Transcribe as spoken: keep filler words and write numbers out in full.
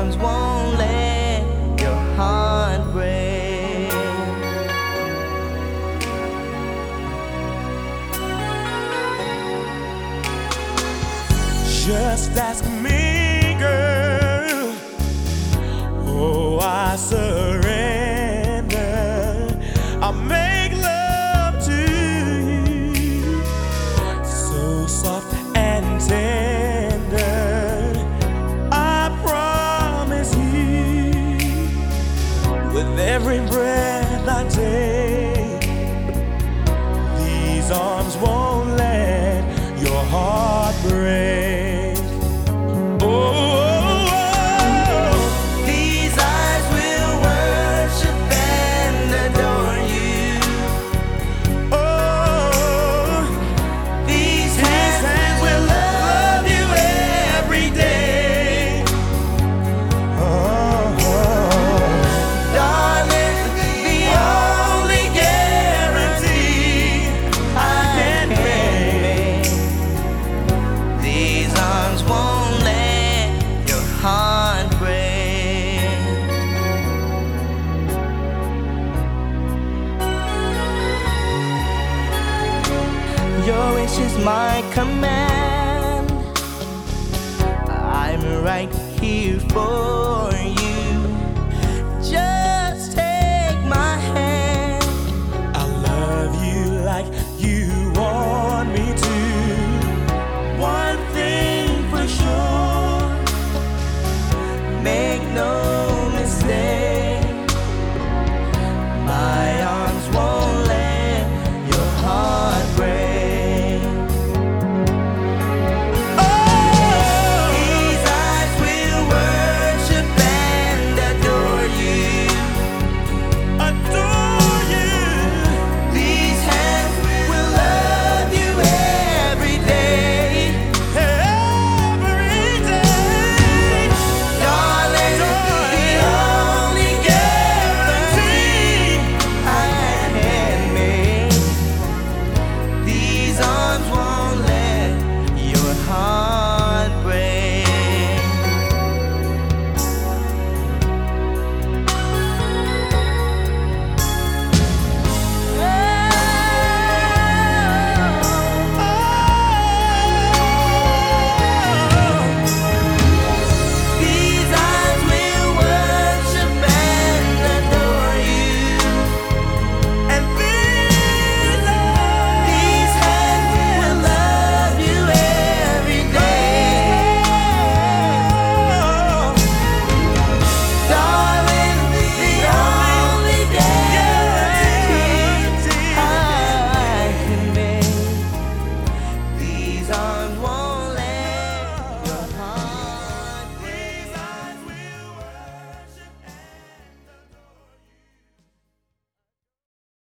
arms won't let your heart break. Just ask me, girl. Oh, I surrender. I make love to you, so soft and tender. I promise you, with every breath I take, these arms won't let your heart break. Your wish is my command. I'm right here for you. Just take my hand. I love you like you want me to. One thing for sure, make no